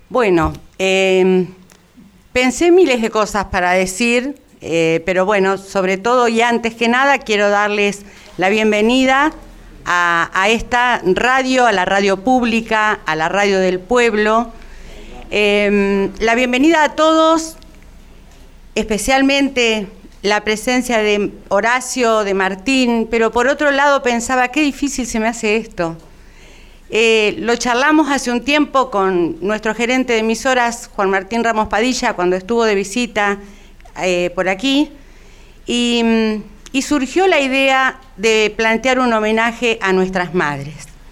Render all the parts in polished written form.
Bueno, pensé miles de cosas para decir, pero bueno, sobre todo y antes que nada quiero darles la bienvenida a esta radio, a la radio pública, a la radio del pueblo. La bienvenida a todos, especialmente la presencia de Horacio, de Martín, pero por otro lado pensaba, qué difícil se me hace esto. Lo charlamos hace un tiempo con nuestro gerente de emisoras, Juan Martín Ramos Padilla, cuando estuvo de visita por aquí, y surgió la idea de plantear un homenaje a nuestras madres.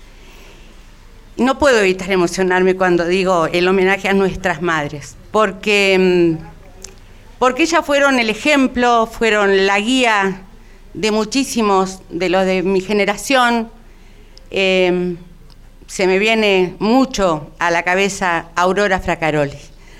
No puedo evitar emocionarme cuando digo el homenaje a nuestras madres, porque ellas fueron el ejemplo, fueron la guía de muchísimos de los de mi generación. Se me viene mucho a la cabeza Aurora Fracaroli.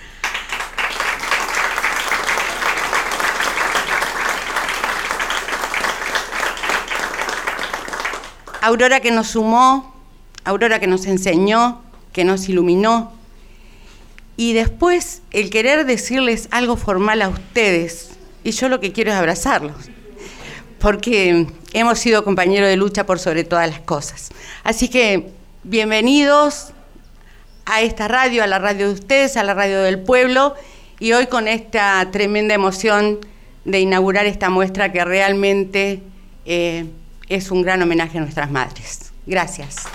Aurora que nos sumó, Aurora que nos enseñó, que nos iluminó. Y después el querer decirles algo formal a ustedes, y yo lo que quiero es abrazarlos, porque hemos sido compañeros de lucha por sobre todas las cosas. Así que bienvenidos a esta radio, a la radio de ustedes, a la radio del pueblo, y hoy con esta tremenda emoción de inaugurar esta muestra que realmente es un gran homenaje a nuestras madres. Gracias.